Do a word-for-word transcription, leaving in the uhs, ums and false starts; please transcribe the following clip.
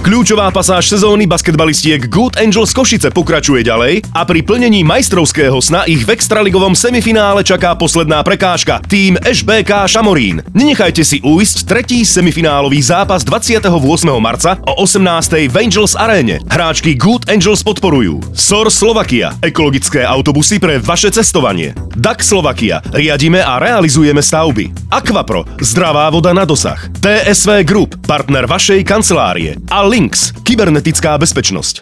Kľúčová pasáž sezóny basketbalistiek Good Angels Košice pokračuje ďalej a pri plnení majstrovského sna ich v extraligovom semifinále čaká posledná prekážka – tým eš bé ká Šamorín. Nenechajte si ujsť tretí semifinálový zápas dvadsiateho ôsmeho marca o osemnástej v Angels aréne. Hráčky Good Angels podporujú es o er Slovakia, ekologické autobusy pre vaše cestovanie. dé á ká Slovakia, riadime a realizujeme stavby. Aquapro, zdravá voda na dosah. té es vé Group, partner vašej kancelárie. A Lynx, kybernetická bezpečnosť.